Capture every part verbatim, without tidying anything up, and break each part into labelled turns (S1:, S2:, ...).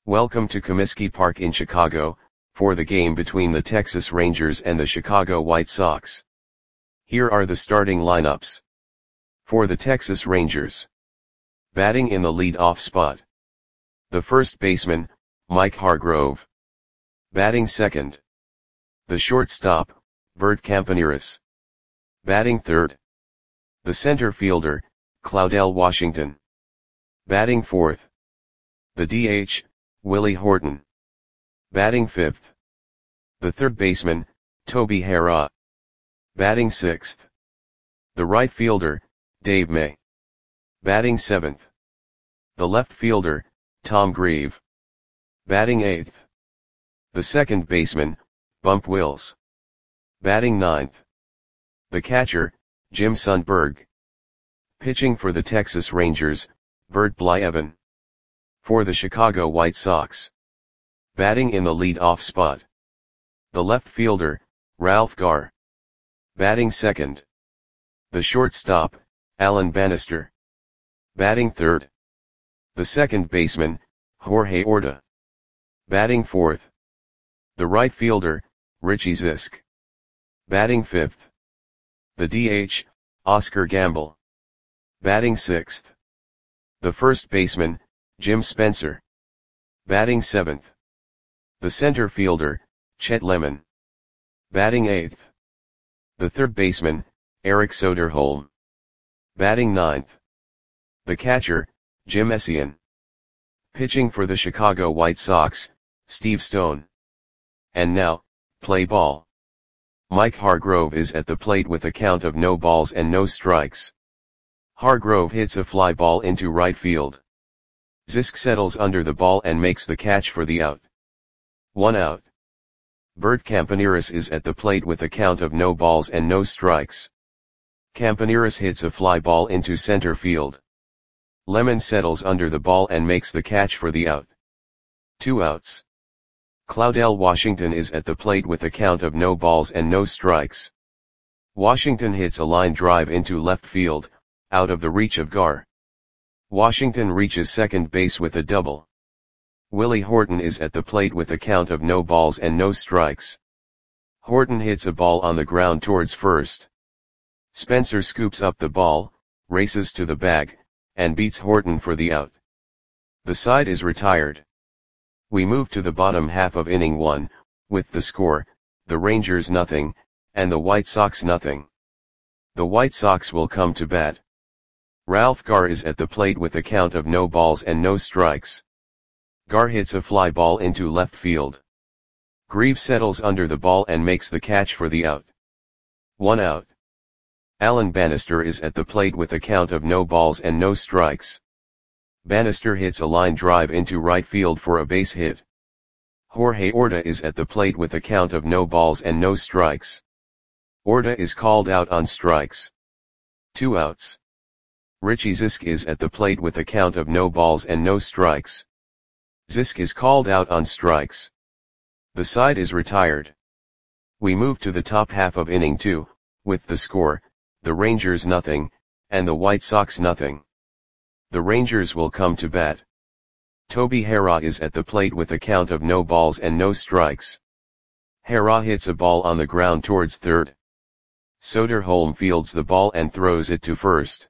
S1: Welcome to Comiskey Park in Chicago, for the game between the Texas Rangers and the Chicago White Sox. Here are the starting lineups. For the Texas Rangers. Batting in the lead-off spot. The first baseman, Mike Hargrove. Batting second. The shortstop, Bert Campaneris. Batting third. The center fielder, Claudell Washington. Batting fourth. The D H, Willie Horton. Batting fifth. The third baseman, Toby Harrah. Batting sixth. The right fielder, Dave May. Batting seventh. The left fielder, Tom Grieve. Batting eighth. The second baseman, Bump Wills. Batting ninth. The catcher, Jim Sundberg. Pitching for the Texas Rangers, Bert Blyleven. For the Chicago White Sox. Batting in the lead-off spot. The left fielder, Ralph Garr. Batting second. The shortstop, Alan Bannister. Batting third. The second baseman, Jorge Orta. Batting fourth. The right fielder, Richie Zisk. Batting fifth. The D H, Oscar Gamble. Batting sixth. The first baseman, Jim Spencer. Batting seventh. The center fielder, Chet Lemon. Batting eighth. The third baseman, Eric Soderholm. Batting ninth. The catcher, Jim Essien. Pitching for the Chicago White Sox, Steve Stone. And now, play ball. Mike Hargrove is at the plate with a count of no balls and no strikes. Hargrove hits a fly ball into right field. Zisk settles under the ball and makes the catch for the out. One out. Bert Campaneris is at the plate with a count of no balls and no strikes. Campaneris hits a fly ball into center field. Lemon settles under the ball and makes the catch for the out. Two outs. Claudell Washington is at the plate with a count of no balls and no strikes. Washington hits a line drive into left field, out of the reach of Garr. Washington reaches second base with a double. Willie Horton is at the plate with a count of no balls and no strikes. Horton hits a ball on the ground towards first. Spencer scoops up the ball, races to the bag, and beats Horton for the out. The side is retired. We move to the bottom half of inning one, with the score, the Rangers nothing, and the White Sox nothing. The White Sox will come to bat. Ralph Garr is at the plate with a count of no balls and no strikes. Garr hits a fly ball into left field. Grieve settles under the ball and makes the catch for the out. One out. Alan Bannister is at the plate with a count of no balls and no strikes. Bannister hits a line drive into right field for a base hit. Jorge Orta is at the plate with a count of no balls and no strikes. Orta is called out on strikes. Two outs. Richie Zisk is at the plate with a count of no balls and no strikes. Zisk is called out on strikes. The side is retired. We move to the top half of inning two, with the score, the Rangers nothing, and the White Sox nothing. The Rangers will come to bat. Toby Harrah is at the plate with a count of no balls and no strikes. Harrah hits a ball on the ground towards third. Soderholm fields the ball and throws it to first.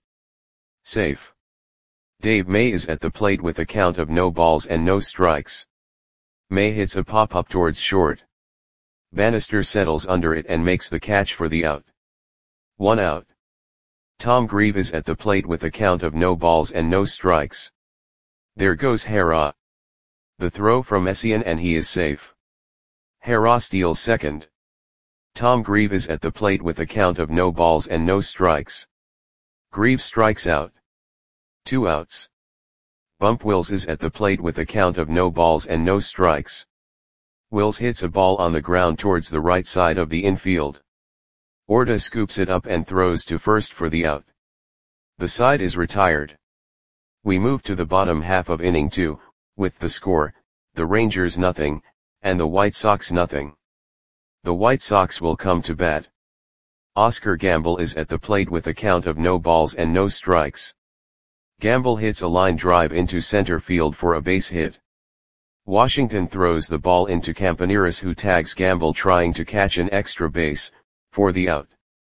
S1: Safe. Dave May is at the plate with a count of no balls and no strikes. May hits a pop-up towards short. Bannister settles under it and makes the catch for the out. One out. Tom Grieve is at the plate with a count of no balls and no strikes. There goes Harrah. The throw from Essien and he is safe. Harrah steals second. Tom Grieve is at the plate with a count of no balls and no strikes. Grieve strikes out. Two outs. Bump Wills is at the plate with a count of no balls and no strikes. Wills hits a ball on the ground towards the right side of the infield. Orta scoops it up and throws to first for the out. The side is retired. We move to the bottom half of inning two, with the score, the Rangers nothing, and the White Sox nothing. The White Sox will come to bat. Oscar Gamble is at the plate with a count of no balls and no strikes. Gamble hits a line drive into center field for a base hit. Washington throws the ball into Campaneris, who tags Gamble trying to catch an extra base, for the out.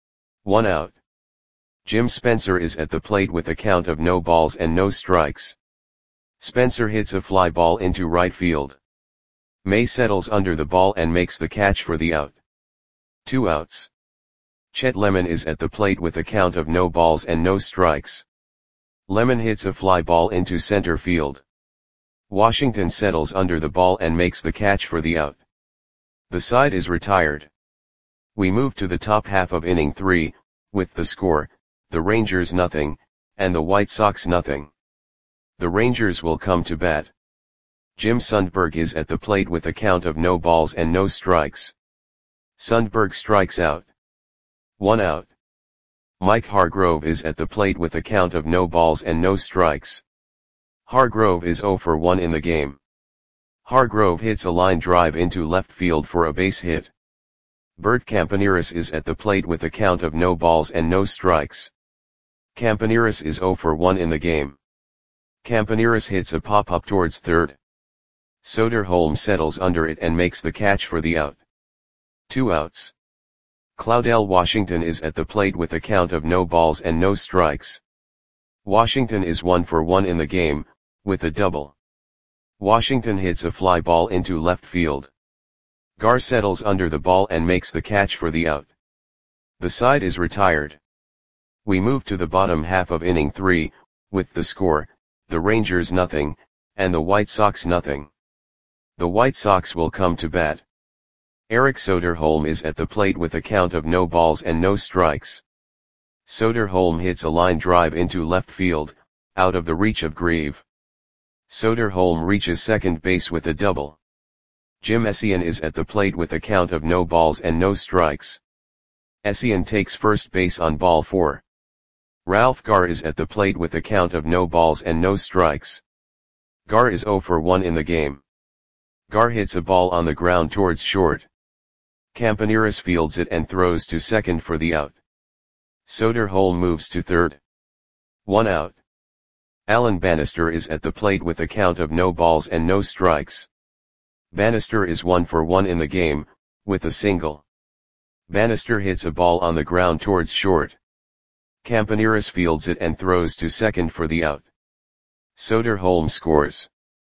S1: One out. Jim Spencer is at the plate with a count of no balls and no strikes. Spencer hits a fly ball into right field. May settles under the ball and makes the catch for the out. Two outs. Chet Lemon is at the plate with a count of no balls and no strikes. Lemon hits a fly ball into center field. Washington settles under the ball and makes the catch for the out. The side is retired. We move to the top half of inning three, with the score, the Rangers nothing, and the White Sox nothing. The Rangers will come to bat. Jim Sundberg is at the plate with a count of no balls and no strikes. Sundberg strikes out. One out. Mike Hargrove is at the plate with a count of no balls and no strikes. Hargrove is zero for one in the game. Hargrove hits a line drive into left field for a base hit. Bert Campaneris is at the plate with a count of no balls and no strikes. Campaneris is zero for one in the game. Campaneris hits a pop-up towards third. Soderholm settles under it and makes the catch for the out. Two outs. Claudel Washington is at the plate with a count of no balls and no strikes. Washington is one for one in the game, with a double. Washington hits a fly ball into left field. Gar settles under the ball and makes the catch for the out. The side is retired. We move to the bottom half of inning three, with the score, the Rangers nothing, and the White Sox nothing. The White Sox will come to bat. Eric Soderholm is at the plate with a count of no balls and no strikes. Soderholm hits a line drive into left field, out of the reach of Grieve. Soderholm reaches second base with a double. Jim Essien is at the plate with a count of no balls and no strikes. Essien takes first base on ball four. Ralph Gar is at the plate with a count of no balls and no strikes. Gar is zero for one in the game. Gar hits a ball on the ground towards short. Campaneris fields it and throws to second for the out. Soderholm moves to third. One out. Alan Bannister is at the plate with a count of no balls and no strikes. Bannister is one for one in the game, with a single. Bannister hits a ball on the ground towards short. Campaneris fields it and throws to second for the out. Soderholm scores.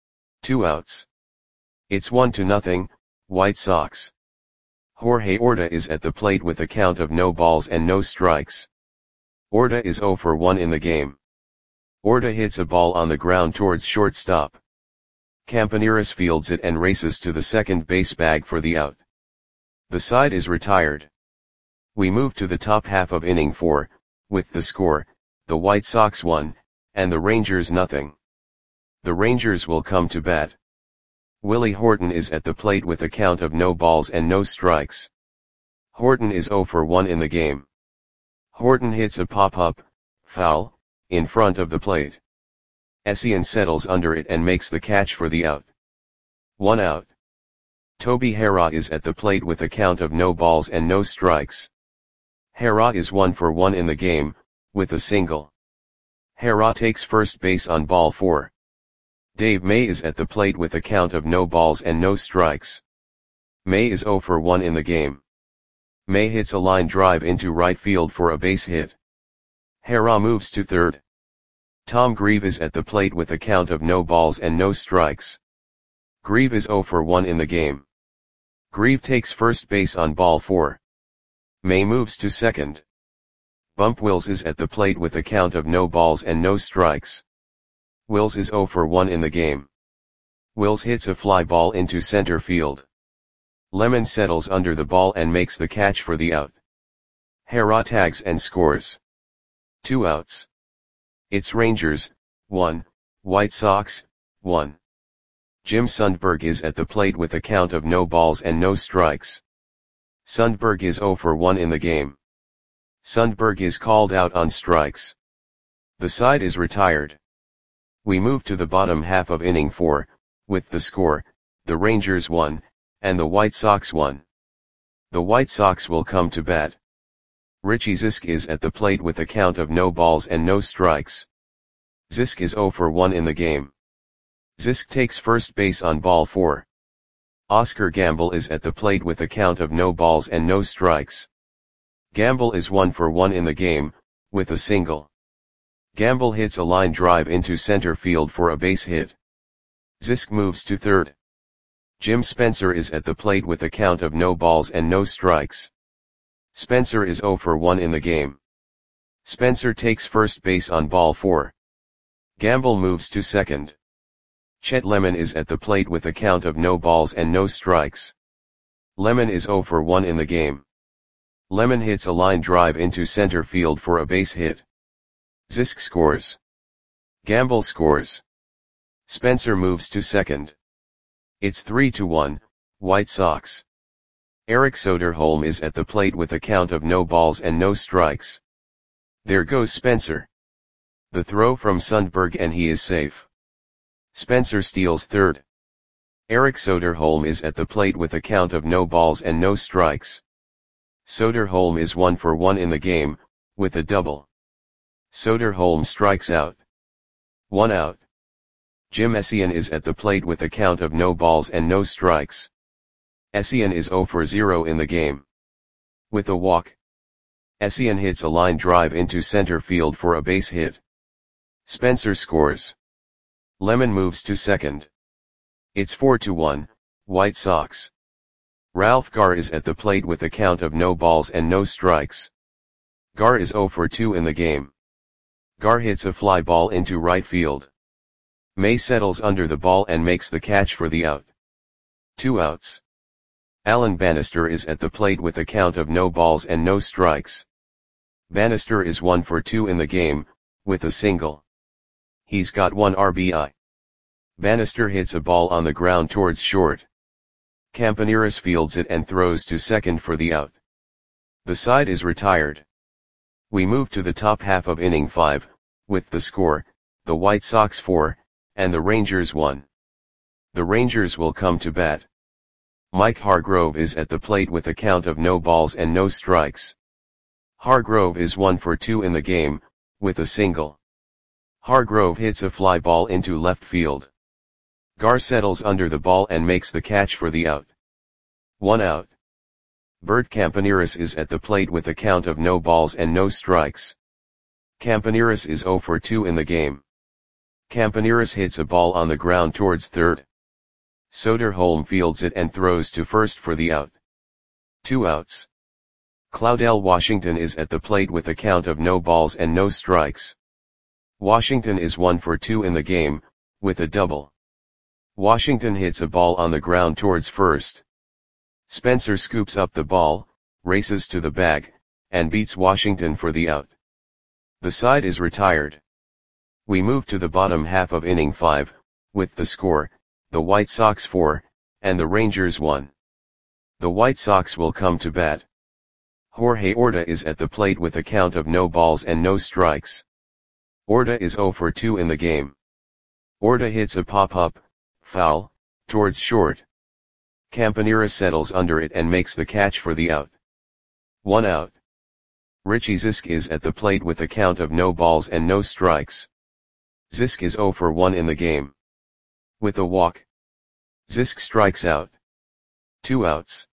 S1: Two outs. It's one to nothing, White Sox. Jorge Orta is at the plate with a count of no balls and no strikes. Orta is zero for one in the game. Orta hits a ball on the ground towards shortstop. Campaneris fields it and races to the second base bag for the out. The side is retired. We move to the top half of inning four, with the score, the White Sox one, and the Rangers nothing. The Rangers will come to bat. Willie Horton is at the plate with a count of no balls and no strikes. Horton is zero for one in the game. Horton hits a pop-up, foul, in front of the plate. Essien settles under it and makes the catch for the out. One out. Toby Harrah is at the plate with a count of no balls and no strikes. Harrah is one for one in the game, with a single. Harrah takes first base on ball four. Dave May is at the plate with a count of no balls and no strikes. May is zero for one in the game. May hits a line drive into right field for a base hit. Harrah moves to third. Tom Grieve is at the plate with a count of no balls and no strikes. Grieve is zero for one in the game. Grieve takes first base on ball four. May moves to second. Bump Wills is at the plate with a count of no balls and no strikes. Wills is zero for one in the game. Wills hits a fly ball into center field. Lemon settles under the ball and makes the catch for the out. Harrah tags and scores. Two outs. It's Rangers, one, White Sox, one. Jim Sundberg is at the plate with a count of no balls and no strikes. Sundberg is zero for one in the game. Sundberg is called out on strikes. The side is retired. We move to the bottom half of inning four, with the score, the Rangers one, and the White Sox one. The White Sox will come to bat. Richie Zisk is at the plate with a count of no balls and no strikes. Zisk is zero for one in the game. Zisk takes first base on ball four. Oscar Gamble is at the plate with a count of no balls and no strikes. Gamble is one for one in the game, with a single. Gamble hits a line drive into center field for a base hit. Zisk moves to third. Jim Spencer is at the plate with a count of no balls and no strikes. Spencer is zero for one in the game. Spencer takes first base on ball four. Gamble moves to second. Chet Lemon is at the plate with a count of no balls and no strikes. Lemon is zero for one in the game. Lemon hits a line drive into center field for a base hit. Zisk scores. Gamble scores. Spencer moves to second. It's three to one, White Sox. Eric Soderholm is at the plate with a count of no balls and no strikes. There goes Spencer. The throw from Sundberg and he is safe. Spencer steals third. Eric Soderholm is at the plate with a count of no balls and no strikes. Soderholm is one for one in the game, with a double. Soderholm strikes out. One out. Jim Essien is at the plate with a count of no balls and no strikes. Essien is zero for zero in the game. With a walk. Essien hits a line drive into center field for a base hit. Spencer scores. Lemon moves to second. It's four to one, White Sox. Ralph Garr is at the plate with a count of no balls and no strikes. Garr is zero for two in the game. Garr hits a fly ball into right field. May settles under the ball and makes the catch for the out. Two outs. Alan Bannister is at the plate with a count of no balls and no strikes. Bannister is one for two in the game, with a single. He's got one R B I. Bannister hits a ball on the ground towards short. Campaneris fields it and throws to second for the out. The side is retired. We move to the top half of inning five, with the score, the White Sox four, and the Rangers one. The Rangers will come to bat. Mike Hargrove is at the plate with a count of no balls and no strikes. Hargrove is one for two in the game, with a single. Hargrove hits a fly ball into left field. Garr settles under the ball and makes the catch for the out. One out. Bert Campaneris is at the plate with a count of no balls and no strikes. Campaneris is zero for two in the game. Campaneris hits a ball on the ground towards third. Soderholm fields it and throws to first for the out. Two outs. Claudel Washington is at the plate with a count of no balls and no strikes. Washington is one for two in the game, with a double. Washington hits a ball on the ground towards first. Spencer scoops up the ball, races to the bag, and beats Washington for the out. The side is retired. We move to the bottom half of inning five, with the score, the White Sox four, and the Rangers one. The White Sox will come to bat. Jorge Orta is at the plate with a count of no balls and no strikes. Orta is zero for two in the game. Orta hits a pop-up, foul, towards short. Campanera settles under it and makes the catch for the out. One out. Richie Zisk is at the plate with a count of no balls and no strikes. Zisk is zero for one in the game. With a walk. Zisk strikes out. Two outs.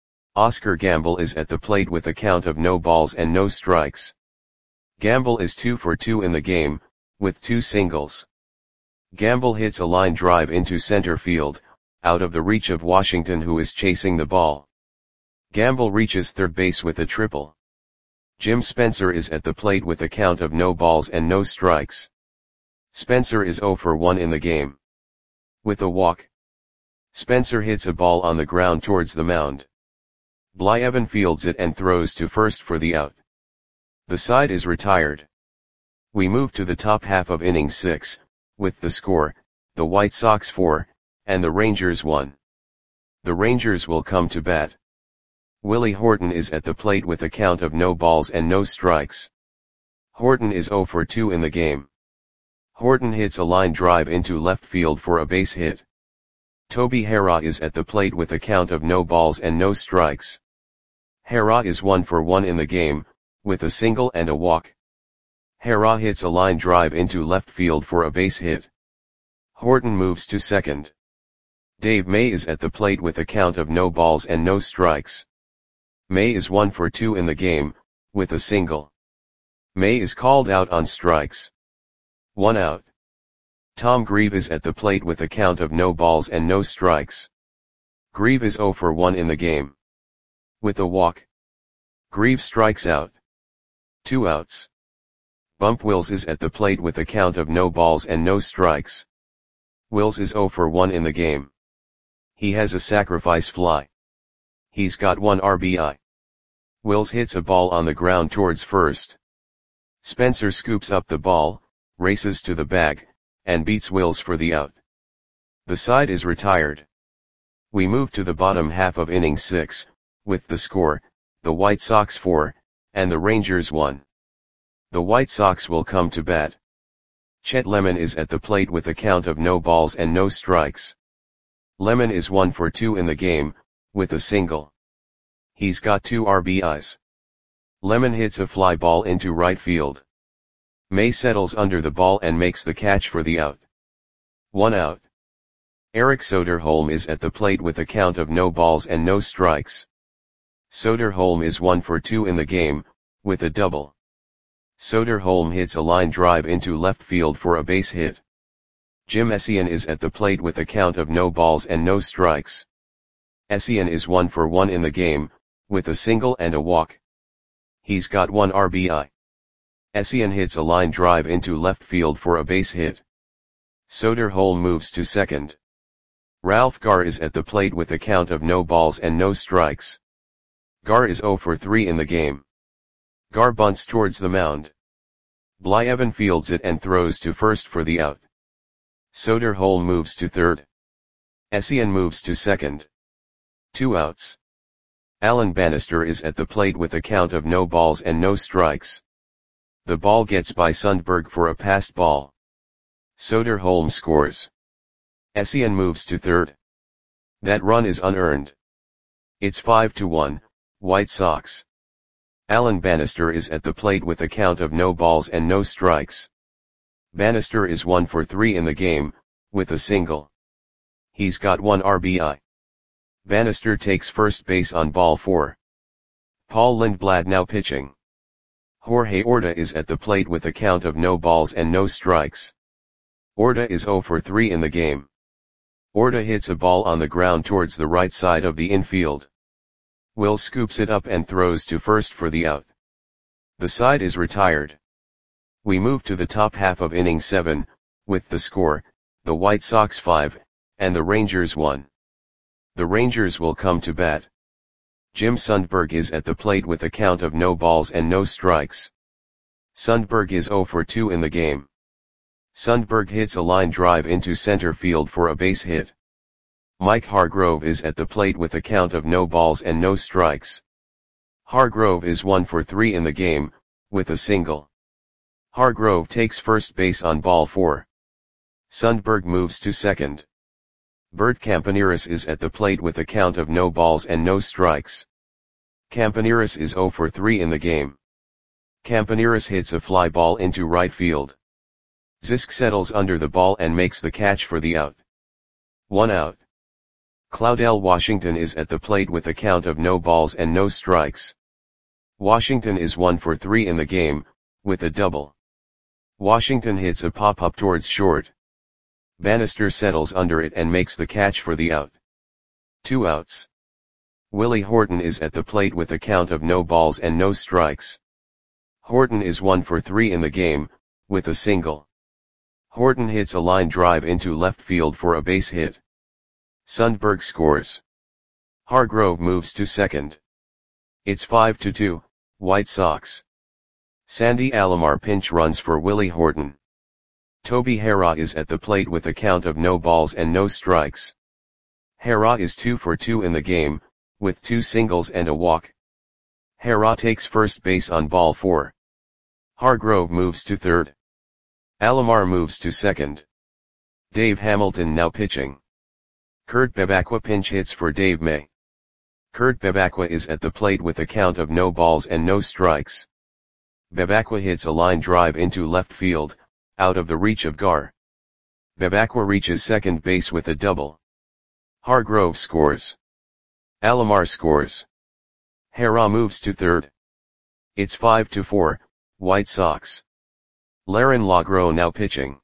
S1: Oscar Gamble is at the plate with a count of no balls and no strikes. Gamble is two for two in the game, with two singles. Gamble hits a line drive into center field, out of the reach of Washington who is chasing the ball. Gamble reaches third base with a triple. Jim Spencer is at the plate with a count of no balls and no strikes. Spencer is zero for one in the game. With a walk. Spencer hits a ball on the ground towards the mound. Blyevin fields it and throws to first for the out. The side is retired. We move to the top half of inning six, with the score, the White Sox four, and the Rangers one. The Rangers will come to bat. Willie Horton is at the plate with a count of no balls and no strikes. Horton is zero for two in the game. Horton hits a line drive into left field for a base hit. Toby Harrah is at the plate with a count of no balls and no strikes. Harrah is one for one in the game, with a single and a walk. Harrah hits a line drive into left field for a base hit. Horton moves to second. Dave May is at the plate with a count of no balls and no strikes. May is one for two in the game, with a single. May is called out on strikes. One out. Tom Grieve is at the plate with a count of no balls and no strikes. Grieve is zero for one in the game. With a walk. Grieve strikes out. Two outs. Bump Wills is at the plate with a count of no balls and no strikes. Wills is zero for one in the game. He has a sacrifice fly. He's got one R B I. Wills hits a ball on the ground towards first. Spencer scoops up the ball, races to the bag, and beats Wills for the out. The side is retired. We move to the bottom half of inning six, with the score, the White Sox four, and the Rangers one. The White Sox will come to bat. Chet Lemon is at the plate with a count of no balls and no strikes. Lemon is one for two in the game, with a single. He's got two R B Is. Lemon hits a fly ball into right field. May settles under the ball and makes the catch for the out. One out. Eric Soderholm is at the plate with a count of no balls and no strikes. Soderholm is one for two in the game, with a double. Soderholm hits a line drive into left field for a base hit. Jim Essien is at the plate with a count of no balls and no strikes. Essien is one for one in the game, with a single and a walk. He's got one R B I. Essien hits a line drive into left field for a base hit. Soderholm moves to second. Ralph Garr is at the plate with a count of no balls and no strikes. Garr is zero for three in the game. Garr bunts towards the mound. Blyevin fields it and throws to first for the out. Soderholm moves to third. Essien moves to second. Two outs. Alan Bannister is at the plate with a count of no balls and no strikes. The ball gets by Sundberg for a passed ball. Soderholm scores. Essien moves to third. That run is unearned. It's five to one, White Sox. Alan Bannister is at the plate with a count of no balls and no strikes. Bannister is one for three in the game, with a single. He's got one R B I. Bannister takes first base on ball four. Paul Lindblad now pitching. Jorge Orta is at the plate with a count of no balls and no strikes. Orta is zero for three in the game. Orta hits a ball on the ground towards the right side of the infield. Will scoops it up and throws to first for the out. The side is retired. We move to the top half of inning seven, with the score, the White Sox five, and the Rangers one. The Rangers will come to bat. Jim Sundberg is at the plate with a count of no balls and no strikes. Sundberg is zero for two in the game. Sundberg hits a line drive into center field for a base hit. Mike Hargrove is at the plate with a count of no balls and no strikes. Hargrove is one for three in the game, with a single. Hargrove takes first base on ball four. Sundberg moves to second. Bert Campaneris is at the plate with a count of no balls and no strikes. Campaneris is zero for three in the game. Campaneris hits a fly ball into right field. Zisk settles under the ball and makes the catch for the out. One out. Claudel Washington is at the plate with a count of no balls and no strikes. Washington is one for three in the game, with a double. Washington hits a pop-up towards short. Bannister settles under it and makes the catch for the out. Two outs. Willie Horton is at the plate with a count of no balls and no strikes. Horton is one for three in the game, with a single. Horton hits a line drive into left field for a base hit. Sundberg scores. Hargrove moves to second. It's five to two, White Sox. Sandy Alomar pinch runs for Willie Horton. Toby Harrah is at the plate with a count of no balls and no strikes. Harrah is two for two in the game, with two singles and a walk. Harrah takes first base on ball four. Hargrove moves to third. Alomar moves to second. Dave Hamilton now pitching. Kurt Bevacqua pinch hits for Dave May. Kurt Bevacqua is at the plate with a count of no balls and no strikes. Bevacqua hits a line drive into left field, out of the reach of Garr. Bevacqua reaches second base with a double. Hargrove scores. Alomar scores. Hera moves to third. It's five to four, White Sox. Larin Lagro now pitching.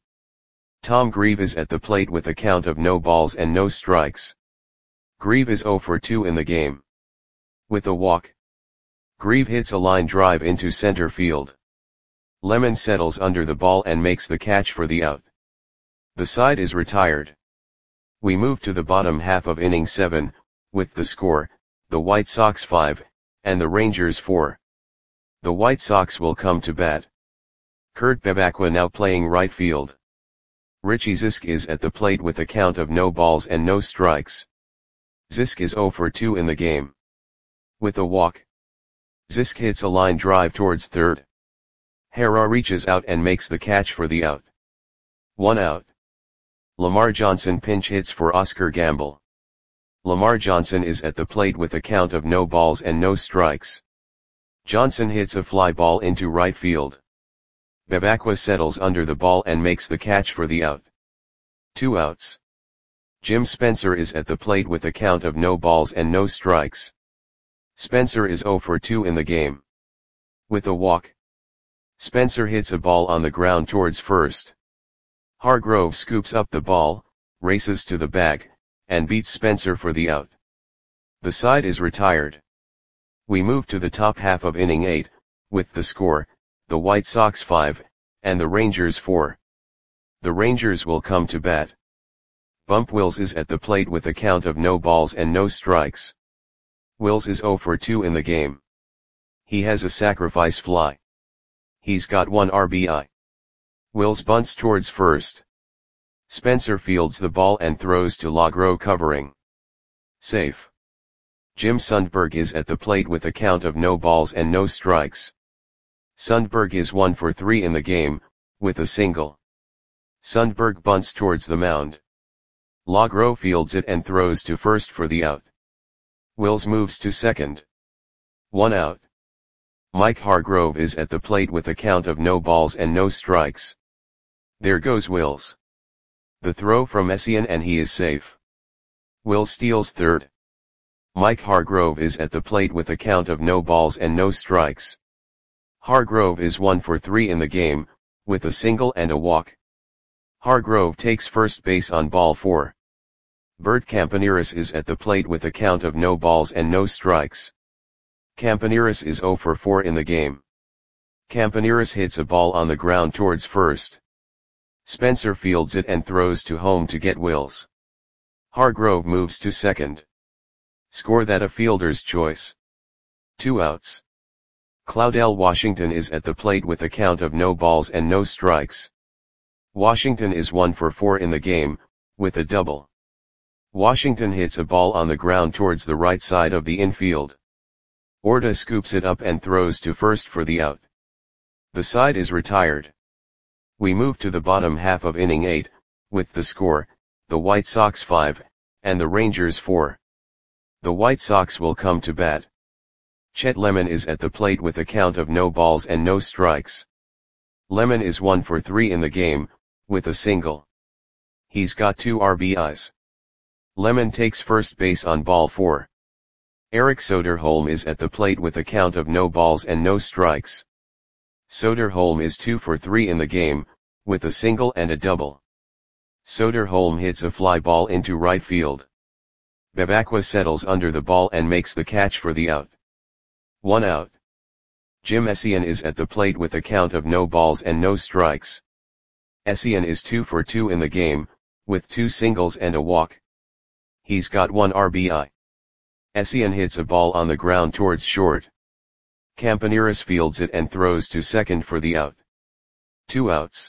S1: Tom Grieve is at the plate with a count of no balls and no strikes. Grieve is zero for two in the game. With a walk, Grieve hits a line drive into center field. Lemon settles under the ball and makes the catch for the out. The side is retired. We move to the bottom half of inning seven, with the score, the White Sox five, and the Rangers four. The White Sox will come to bat. Kurt Bevacqua now playing right field. Richie Zisk is at the plate with a count of no balls and no strikes. Zisk is zero for two in the game. With a walk, Zisk hits a line drive towards third. Hera reaches out and makes the catch for the out. One out. Lamar Johnson pinch hits for Oscar Gamble. Lamar Johnson is at the plate with a count of no balls and no strikes. Johnson hits a fly ball into right field. Bevacqua settles under the ball and makes the catch for the out. Two outs. Jim Spencer is at the plate with a count of no balls and no strikes. Spencer is zero for two in the game. With a walk, Spencer hits a ball on the ground towards first. Hargrove scoops up the ball, races to the bag, and beats Spencer for the out. The side is retired. We move to the top half of inning eight, with the score, the White Sox five, and the Rangers four. The Rangers will come to bat. Bump Wills is at the plate with a count of no balls and no strikes. Wills is zero for two in the game. He has a sacrifice fly. He's got one R B I. Wills bunts towards first. Spencer fields the ball and throws to Lagro covering. Safe. Jim Sundberg is at the plate with a count of no balls and no strikes. Sundberg is one for three in the game, with a single. Sundberg bunts towards the mound. Lagro fields it and throws to first for the out. Wills moves to second. One out. Mike Hargrove is at the plate with a count of no balls and no strikes. There goes Wills. The throw from Essien and he is safe. Wills steals third. Mike Hargrove is at the plate with a count of no balls and no strikes. Hargrove is one for three in the game, with a single and a walk. Hargrove takes first base on ball four. Bert Campaneris is at the plate with a count of no balls and no strikes. Campaneris is zero for four in the game. Campaneris hits a ball on the ground towards first. Spencer fields it and throws to home to get Wills. Hargrove moves to second. Score that a fielder's choice. Two outs. Claudel Washington is at the plate with a count of no balls and no strikes. Washington is one for four in the game, with a double. Washington hits a ball on the ground towards the right side of the infield. Orta scoops it up and throws to first for the out. The side is retired. We move to the bottom half of inning eight, with the score, the White Sox five, and the Rangers four. The White Sox will come to bat. Chet Lemon is at the plate with a count of no balls and no strikes. Lemon is one for three in the game, with a single. He's got two R B Is. Lemon takes first base on ball four. Eric Soderholm is at the plate with a count of no balls and no strikes. Soderholm is two for three in the game, with a single and a double. Soderholm hits a fly ball into right field. Bevacqua settles under the ball and makes the catch for the out. One out. Jim Essien is at the plate with a count of no balls and no strikes. Essien is two for two in the game, with two singles and a walk. He's got one R B I. Essien hits a ball on the ground towards short. Campaneris fields it and throws to second for the out. Two outs.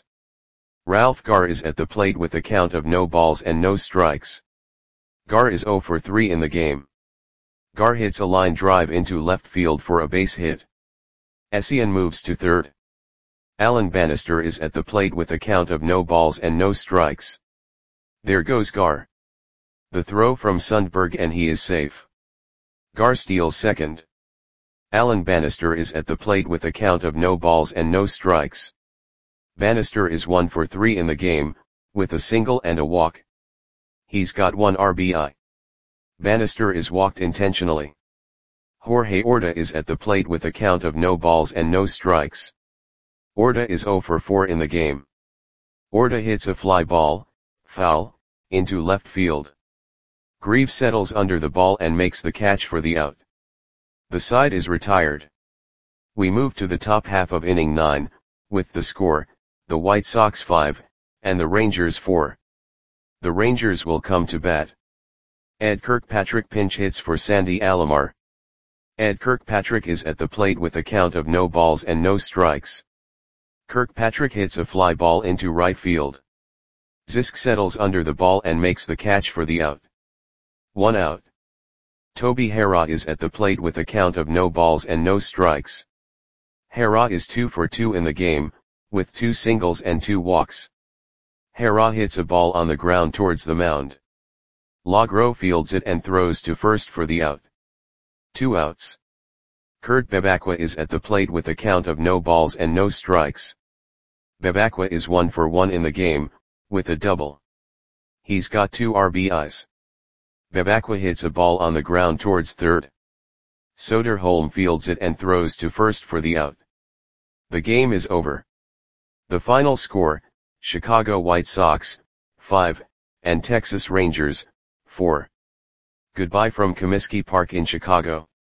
S1: Ralph Garr is at the plate with a count of no balls and no strikes. Garr is zero for three in the game. Garr hits a line drive into left field for a base hit. Essien moves to third. Alan Bannister is at the plate with a count of no balls and no strikes. There goes Garr. The throw from Sundberg and he is safe. Garr steals second. Alan Bannister is at the plate with a count of no balls and no strikes. Bannister is one for three in the game, with a single and a walk. He's got one R B I. Bannister is walked intentionally. Jorge Orta is at the plate with a count of no balls and no strikes. Orta is zero for four in the game. Orta hits a fly ball, foul, into left field. Greaves settles under the ball and makes the catch for the out. The side is retired. We move to the top half of inning nine, with the score, the White Sox five, and the Rangers four. The Rangers will come to bat. Ed Kirkpatrick pinch hits for Sandy Alomar. Ed Kirkpatrick is at the plate with a count of no balls and no strikes. Kirkpatrick hits a fly ball into right field. Zisk settles under the ball and makes the catch for the out. One out. Toby Harrah is at the plate with a count of no balls and no strikes. Harrah is two for two in the game, with two singles and two walks. Harrah hits a ball on the ground towards the mound. Lagro fields it and throws to first for the out. Two outs. Kurt Bebacqua is at the plate with a count of no balls and no strikes. Bebacqua is one for one in the game, with a double. He's got two R B Is. Bebacqua hits a ball on the ground towards third. Soderholm fields it and throws to first for the out. The game is over. The final score, Chicago White Sox, five, and Texas Rangers, four. Goodbye from Comiskey Park in Chicago.